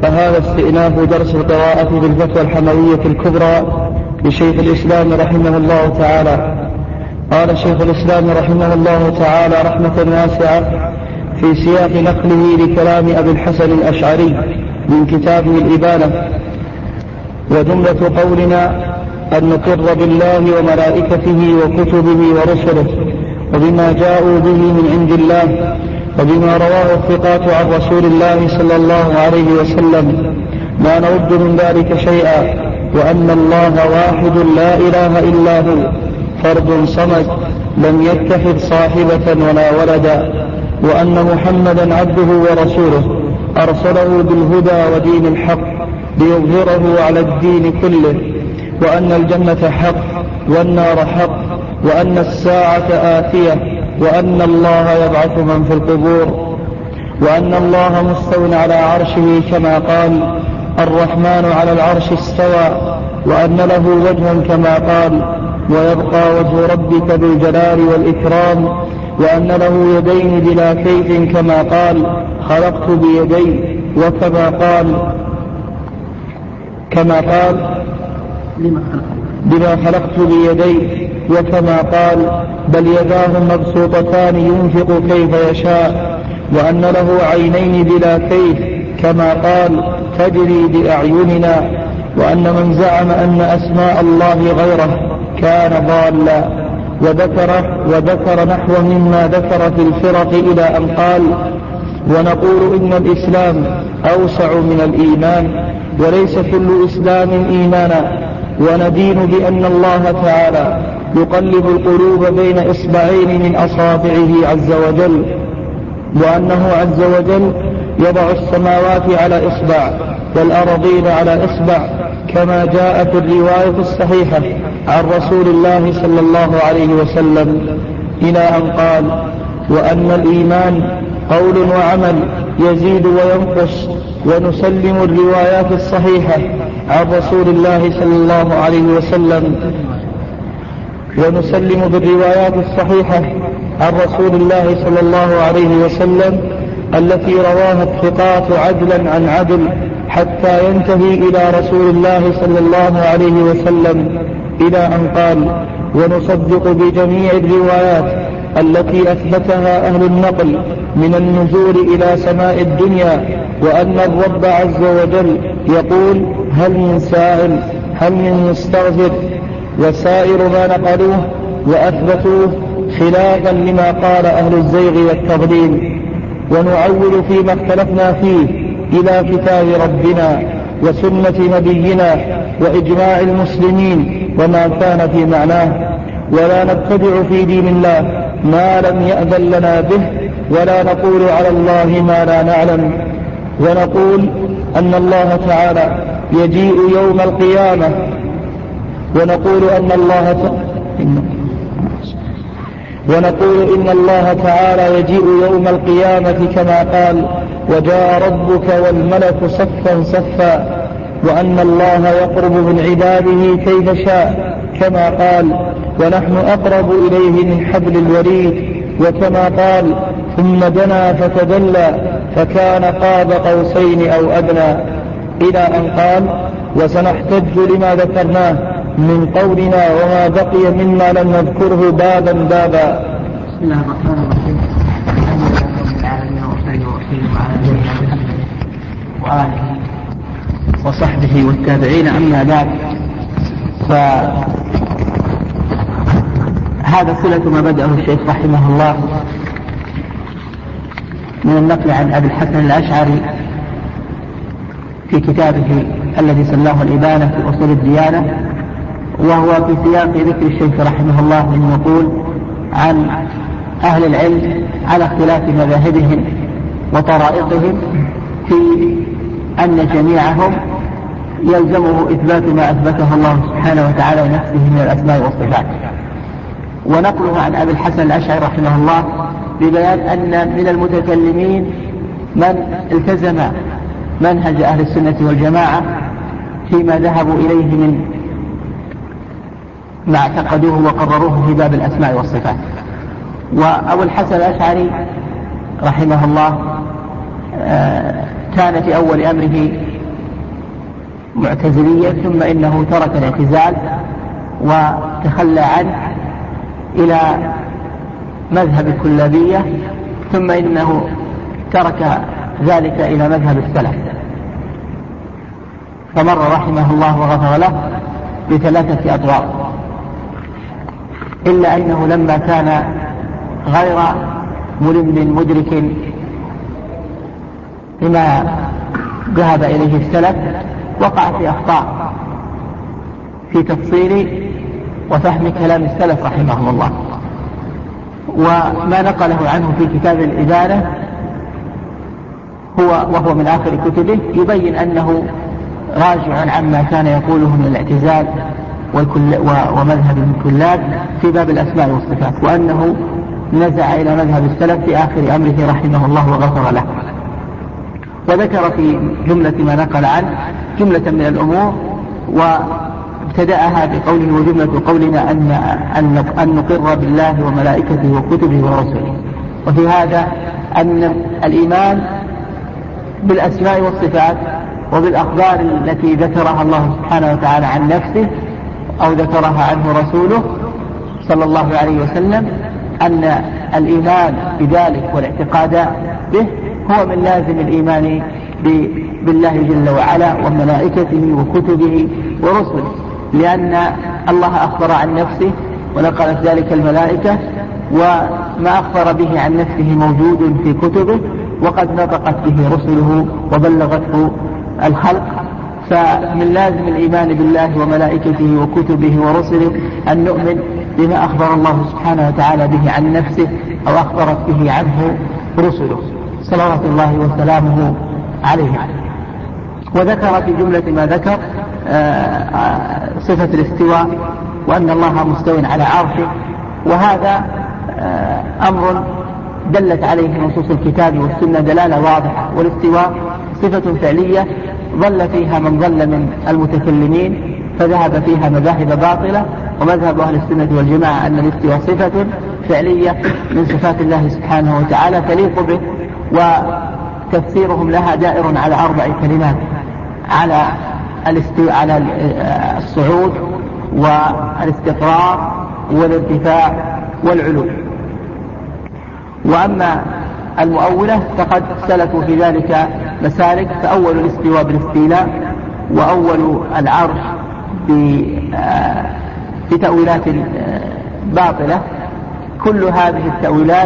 فهذا استئناف درس القراءة بالفتوى الحموية الكبرى لشيخ الإسلام رحمه الله تعالى. قال شيخ الإسلام رحمه الله تعالى رحمة واسعة في سياق نقله لكلام أبي الحسن الأشعري من كتابه الإبانة: وجملة قولنا أن نقر بالله وملائكته وكتبه ورسله وبما جاءوا به من عند الله وبما رواه الثقات عن رسول الله صلى الله عليه وسلم لا نرد من ذلك شيئا، وأن الله واحد لا إله إلا هو فرد صمد لم يتخذ صاحبة ولا ولدا، وأن محمدا عبده ورسوله أرسله بالهدى ودين الحق ليظهره على الدين كله، وأن الجنة حق والنار حق، وأن الساعة آتية، وأن الله يبعث من في القبور، وأن الله مستو على عرشه كما قال الرحمن على العرش استوى، وأن له وجها كما قال ويبقى وجه ربك بالجلال والإكرام، وأن له يدين بلا كيف كما قال خلقت بيدي، وكما قال بما خلقت بيدي، وكما قال بل يداه مبسوطتان ينفق كيف يشاء، وأن له عينين بلا كيف كما قال تجري بأعيننا، وأن من زعم أن أسماء الله غيره كان ضالا، وذكر نحو مما ذكر في الفرق إلى أن قال ونقول إن الإسلام أوسع من الإيمان وليس كل إسلام إيمانا، وندين بأن الله تعالى يقلب القلوب بين إصبعين من أصابعه عز وجل، وأنه عز وجل يضع السماوات على إصبع والأرضين على إصبع كما جاء في الرواية الصحيحة عن رسول الله صلى الله عليه وسلم، إلى أن قال وأن الإيمان قول وعمل يزيد وينقص، ونسلم الروايات الصحيحة عن رسول الله صلى الله عليه وسلم ونسلم بالروايات الصحيحة عن رسول الله صلى الله عليه وسلم التي رواها الثقات عدلا عن عدل حتى ينتهي إلى رسول الله صلى الله عليه وسلم، إلى أن قال ونصدق بجميع الروايات التي أثبتها أهل النقل من النزول إلى سماء الدنيا، وأن الرب عز وجل يقول هل من سائل هل من مستغفر، وسائر ما نقلوه وأثبتوه خلافا لما قال أهل الزيغ والتضليل، ونعول فيما اختلفنا فيه إلى كتاب ربنا وسنة نبينا وإجماع المسلمين وما كان في معناه، ولا نبتدع في دين الله ما لم يأذن لنا به، ولا نقول على الله ما لا نعلم، ونقول أن الله تعالى يجيء يوم القيامة، ونقول إن الله تعالى يجيء يوم القيامة كما قال وجاء ربك والملك صفا صفا، وأن الله يقرب من عباده كيف شاء كما قال ونحن أقرب إليه من حبل الوريد، وكما قال ثم دنا فتدلى فكان قاب قوسين أو أدنى، إلى أن قال وسنحتج لما ذكرناه من قولنا وما بقي مما لم نذكره بابا بابا. بسم الله الرحمن الرحيم. الحمد لله رب العالمين وصلى وسلم على نبينا محمد وآله وصحبه والتابعين، أما بعد، فهذا صلة ما بدأه الشيخ رحمه الله من النقل عن أبي الحسن الأشعري في كتابه الذي سماه الإبانة في أصول الديانة، وهو في سياق ذكر الشيخ رحمه الله من يقول عن أهل العلم على اختلاف مذاهبهم وطرائقهم في أن جميعهم يلزمه إثبات ما أثبته الله سبحانه وتعالى لنفسه من الأسماء والصفات، ونقله عن أبي الحسن الأشعري رحمه الله ببيان أن من المتكلمين من التزم منهج أهل السنة والجماعة فيما ذهبوا إليه من ما اعتقدوه وقرروه في باب الأسماء والصفات. وأبو الحسن الأشعري رحمه الله كان في أول أمره معتزليا، ثم إنه ترك الاعتزال وتخلى عنه إلى مذهب الكلابية، ثم إنه ترك ذلك إلى مذهب السلف، فمر رحمه الله وغفر له بثلاثة أبواب، إلا أنه لما كان غير ملم مدرك لما ذهب إليه السلف وقع في أخطاء في تفصيل وفهم كلام السلف رحمهم الله. وما نقله عنه في كتاب الإبانة وهو من آخر كتبه يبين أنه راجع عما كان يقوله من الاعتزال ومذهب الكلاب في باب الأسماء والصفات، وأنه نزع إلى مذهب السلف في آخر أمره رحمه الله وغفر له. وذكر في جملة ما نقل عنه جملة من الأمور، وابتدأها بقوله وجملة قولنا أن نقر بالله وملائكته وكتبه ورسله. وفي هذا أن الإيمان بالأسماء والصفات وبالأخبار التي ذكرها الله سبحانه وتعالى عن نفسه أو ذكرها عنه رسوله صلى الله عليه وسلم، أن الإيمان بذلك والاعتقاد به هو من لازم الإيمان بالله جل وعلا وملائكته وكتبه ورسله، لأن الله أخبر عن نفسه ونقلت ذلك الملائكة، وما أخبر به عن نفسه موجود في كتبه وقد نطقت به رسله وبلغته الخلق. فمن لازم الإيمان بالله وملائكته وكتبه ورسله أن نؤمن بما أخبر الله سبحانه وتعالى به عن نفسه أو أخبرت به عنه رسله صلوات الله وسلامه عليه. وذكر في جملة ما ذكر صفة الاستواء وأن الله مستوٍ على عرشه، وهذا أمر دلت عليه نصوص الكتاب والسنة دلالة واضحة. والاستواء صفة فعلية ظل فيها من ظل من المتكلمين فذهب فيها مذاهب باطلة، ومذهب أهل السنة والجماعة أن الاستواء صفة فعلية من صفات الله سبحانه وتعالى تليق به، وتفسيرهم لها دائر على 4 كلمات: على الصعود والاستقرار والارتفاع والعلو. وأما المؤولة فقد سلكوا في ذلك مسالك، فأول الاستواء بالاستيلاء، وأول العرش بتأويلات باطلة. كل هذه التأويلات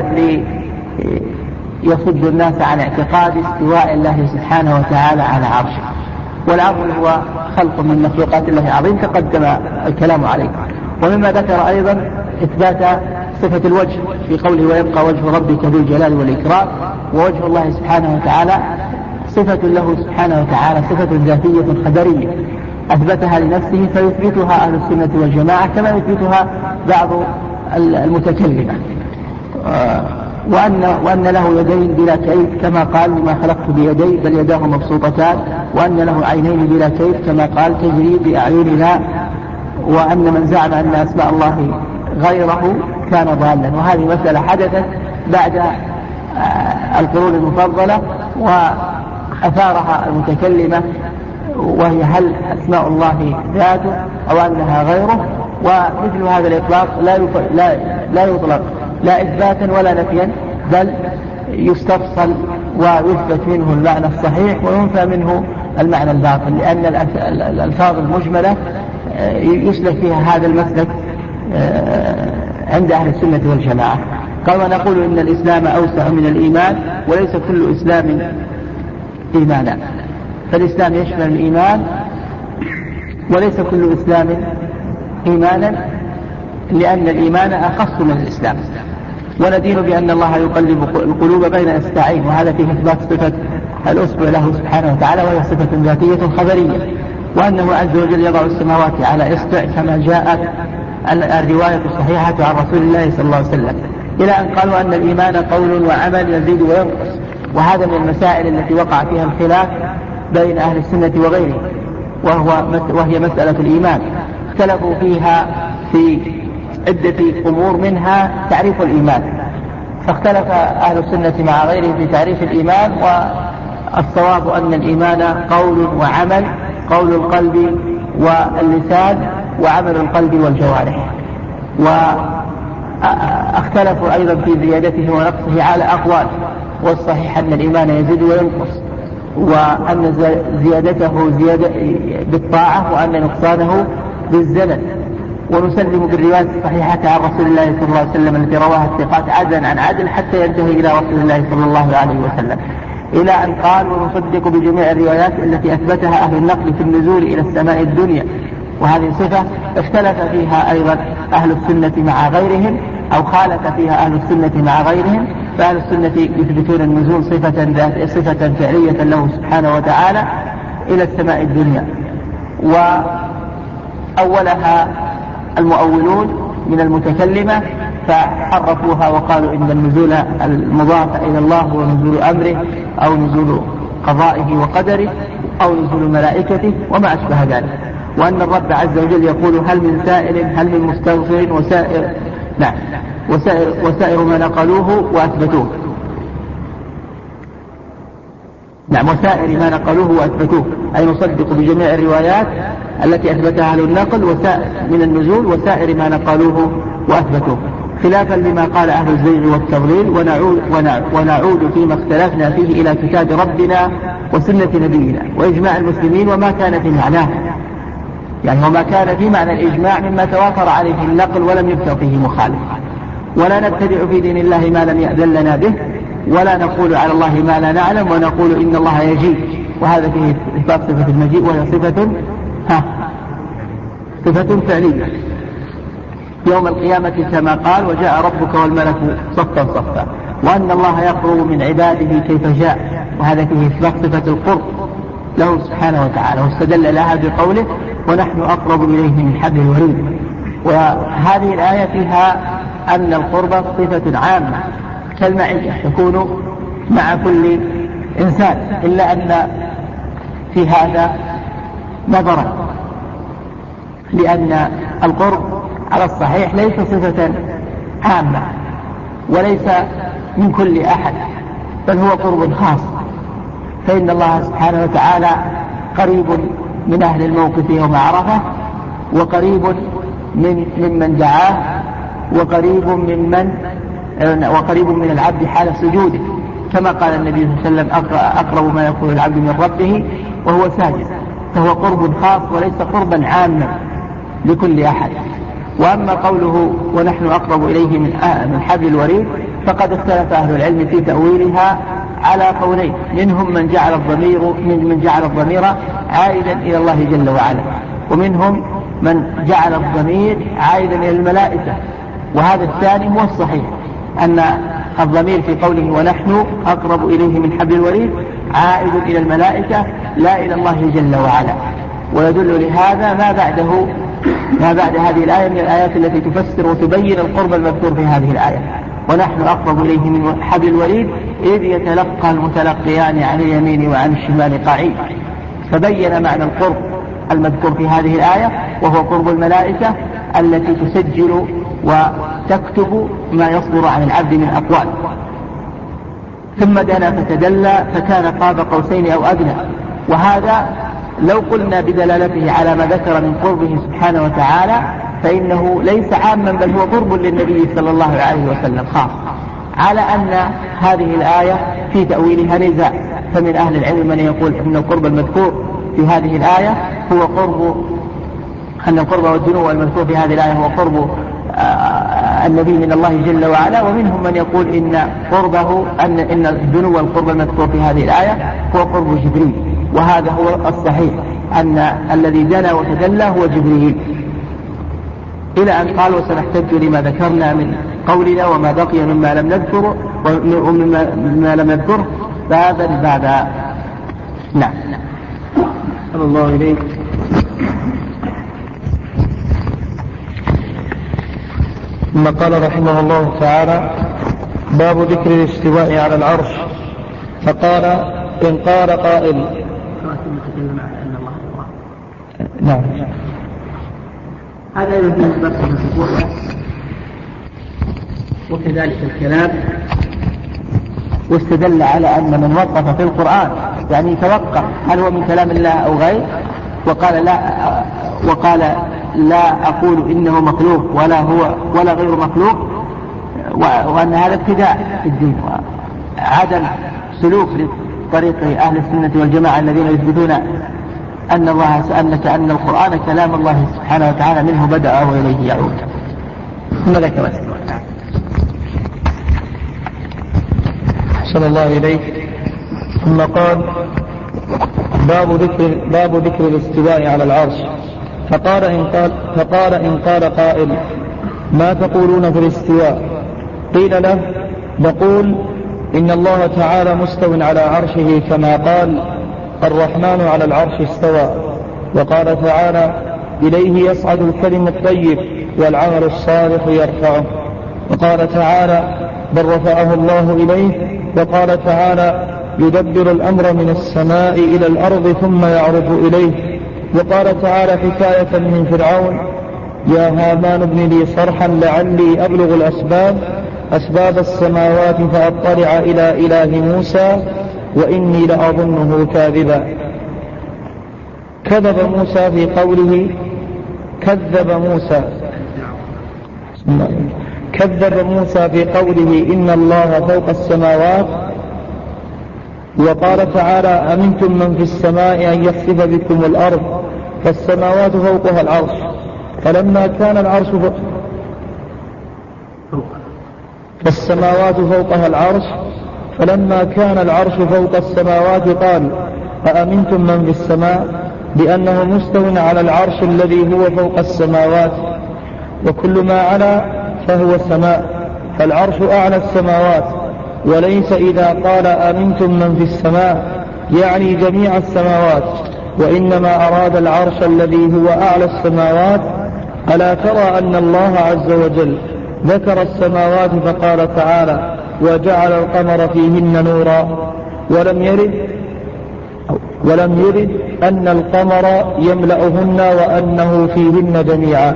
ليصد الناس عن اعتقاد استواء الله سبحانه وتعالى على عرشه. والعرش هو خلق من مخلوقات الله عظيم تقدم الكلام عليه. ومما ذكر أيضا إثبات صفة الوجه في قوله ويبقى وجه ربك ذو الجلال والإكرام. ووجه الله سبحانه وتعالى صفة له سبحانه وتعالى، صفة ذاتية خبرية أثبتها لنفسه فيثبتها أهل السنة والجماعة كما يثبتها بعض المتكلمة. وأن له يدين بلا كيف كما قال وما خلقت بيدي بل يداه مبسوطتان، وأن له عينين بلا كيف كما قال تجري بأعيننا، وأن من زعم أن أسماء الله غيره كان ضالا. وهذه مسألة حدثت بعد القرون المفضلة وأثارها المتكلمة، وهي هل أسماء الله ذاته أو أنها غيره. ومثل هذا الإطلاق لا يطلق لا إثباتا ولا نفيا، بل يستفصل ويثبت منه المعنى الصحيح وينفى منه المعنى الباطل، لأن الألفاظ المجملة يسلك فيها هذا المسلك عند أهل السنة والجماعة. قال ونقول إن الإسلام أوسع من الإيمان وليس كل إسلام إيمانا. فالإسلام يشمل الإيمان وليس كل إسلام إيمانا، لأن الإيمان أخص من الإسلام. وندين بأن الله يقلب القلوب بين إصبعين، وهذا فيه إثبات صفة الأصبع له سبحانه وتعالى وهي صفة ذاتية خبرية، وأنه عز وجل يضع السماوات على إصبع كما جاءت الرواية الصحيحة عن رسول الله صلى الله عليه وسلم، إلى أن قالوا أن الإيمان قول وعمل يزيد وينقص. وهذا من المسائل التي وقع فيها الخلاف بين أهل السنة وغيره، وهي مسألة الإيمان. اختلفوا فيها في عدة أمور، منها تعريف الإيمان، فاختلف أهل السنة مع غيرهم في تعريف الإيمان. والصواب أن الإيمان قول وعمل قول القلب واللسان وعمل القلب والجوارح. واختلفوا أيضا في زيادته ونقصه على أقوال، والصحيح أن الإيمان يزيد وينقص، وأن زيادته زيادة بالطاعة وأن نقصانه بالزلل. ونسلم بالرواية الصحيحة عن رسول الله صلى الله عليه وسلم التي رواها الثقات عدلا عن عدل حتى ينتهي إلى رسول الله صلى الله عليه وسلم، إلى أن قال: ونصدق بجميع الروايات التي أثبتها أهل النقل في النزول إلى السماء الدنيا. وهذه صفة اختلف فيها أيضا أهل السنة مع غيرهم، أو خالف فيها أهل السنة مع غيرهم. فأهل السنة يثبتون النزول صفة فعلية له سبحانه وتعالى إلى السماء الدنيا، وأولها المؤولون من المتكلمة فحرفوها وقالوا إن النزول المضاف إلى الله هو نزول أمره أو نزول قضائه وقدره أو نزول ملائكته وما أشبه ذلك، وأن الرب عز وجل يقول: هل من سائل هل من مستغفر، وسائر ما نقلوه وأثبتوه. وسائر ما نقلوه وأثبتوه، أي نصدق بجميع الروايات التي أثبتها أهل النقل من النزول وسائر ما نقلوه وأثبتوه، خلافا لما قال أهل الزيغ والتضليل. ونعود فيما اختلفنا فيه إلى كتاب ربنا وسنة نبينا وإجماع المسلمين وما كان في معناه، وما كان في معنى الإجماع مما توافر عليه النقل ولم يبتغ فيه مخالف. ولا نبتدع في دين الله ما لم يأذن لنا به، ولا نقول على الله ما لا نعلم، ونقول إن الله يجيء، وهذا فيه إثبات صفة المجيء، وهي صفة فعلية يوم القيامة كما قال: وجاء ربك والملك صفا صفا، وأن الله يقرب من عباده كيف شاء، وهذا فيه إثبات صفة القرب له سبحانه وتعالى، واستدل لها بقوله: ونحن أقرب إليه من حبل الوريد. وهذه الآية فيها أن القرب صفة عامة كالمعية تكون مع كل إنسان، إلا أن في هذا نظرا، لأن القرب على الصحيح ليس صفة عامة وليس من كل أحد، بل هو قرب خاص، فإن الله سبحانه وتعالى قريب من أهل الموقف يوم عرفة، وقريب ممن دعاه، وقريب من العبد حال سجوده، كما قال النبي صلى الله عليه وسلم: أقرب ما يكون العبد من ربه وهو ساجد. فهو قرب خاص وليس قربا عاما لكل أحد. وأما قوله: ونحن أقرب إليه من حبل الوريد، فقد اختلف أهل العلم في تأويلها على قولين، منهم من جعل الضمير عائدا إلى الله جل وعلا، ومنهم من جعل الضمير عائدا إلى الملائكة. وهذا الثاني هو الصحيح، أن الضمير في قوله ونحن أقرب إليه من حبل الوريد عائد إلى الملائكة لا إلى الله جل وعلا. ويدل لهذا ما بعد هذه الآية من الآيات التي تفسر وتبين القرب المذكور في هذه الآية: ونحن أقرب إليه من حبل الوريد إذ يتلقى المتلقيان عن اليمين وعن الشمال قعيد. فبين معنى القرب المذكور في هذه الآية، وهو قرب الملائكة التي تسجل وتكتب ما يصدر عن العبد من أقوال. ثم دنا فتدلى فكان قاب قوسين أو أدنى. وهذا لو قلنا بدلالته على ما ذكر من قربه سبحانه وتعالى فإنه ليس عاما، بل هو قرب للنبي صلى الله عليه وسلم خاص، على أن هذه الآية في تأويلها نزاع. فمن أهل العلم من يقول أن القرب المذكور في هذه الآية هو أن القرب والدنو المذكور في هذه الآية هو قرب النبي من الله جل وعلا. ومنهم من يقول إن الدنو والقرب المذكور في هذه الآية هو قرب جبريل، وهذا هو الصحيح، أن الذي دنا وتدلى هو جبريل، إلى أن قال: وسنحتج لما ذكرنا من قولنا وما بقي مما لم نذكره ومما لم نذكره بابا. نعم. صلى الله إليك. ثم قال رحمه الله تعالى: باب ذكر الاستواء على العرش. فقال: إن قال قائل. نعم. هذا يمكن بس وكذلك الكلام. واستدل على أن من وقف في القرآن يعني يتوقف هل هو من كلام الله أو غير، وقال لا أقول إنه مخلوق ولا غير مخلوق، وأن هذا ابتداع في الدين وعدم سلوك لطريق أهل السنة والجماعة الذين يثبتون أن القرآن كلام الله سبحانه وتعالى منه بدأ وإليه يعود. ماذا كما صلى الله إليك. ثم قال باب ذكر الاستواء على العرش. فقال إن قال قائل ما تقولون في الاستواء؟ قيل له نقول إن الله تعالى مستو على عرشه كما قال الرحمن على العرش استوى، وقال تعالى إليه يصعد الكلم الطيب والعمل الصالح يرفعه، وقال تعالى بل رفعه الله إليه، وقال تعالى يدبر الأمر من السماء إلى الأرض ثم يعرج إليه، وقال تعالى حكاية من فرعون يا هامان ابن لي صرحا لعلي أبلغ أسباب السماوات فأطلع إلى إله موسى وإني لأظنه كاذبا. كذب موسى في قوله إن الله فوق السماوات، وقال تعالى أمنتم من في السماء أن يخسف بكم الأرض فالسماوات فوقها العرش، فلما كان العرش فوق السماوات قال أأمنتم من في السماء، لأنه مستو على العرش الذي هو فوق السماوات، وكل ما علا فهو سماء، فالعرش أعلى السماوات، وليس إذا قال أمنتم من في السماء يعني جميع السماوات، وإنما أراد العرش الذي هو أعلى السماوات. ألا ترى أن الله عز وجل ذكر السماوات فقال تعالى وجعل القمر فيهن نورا، ولم يرد أن القمر يملأهن وأنه فيهن جميعا.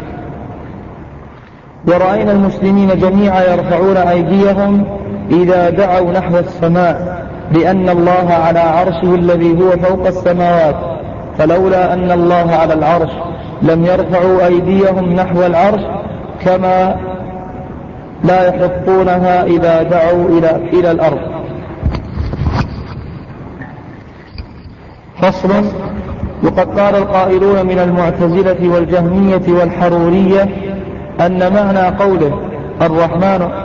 ورأينا المسلمين جميعا يرفعون أيديهم إذا دعوا نحو السماء، لأن الله على عرشه الذي هو فوق السماوات، فلولا أن الله على العرش لم يرفعوا أيديهم نحو العرش، كما لا يحطونها إذا دعوا إلى الأرض. فصل. وقد قال القائلون من المعتزلة والجهمية والحرورية أن معنى قوله الرحمن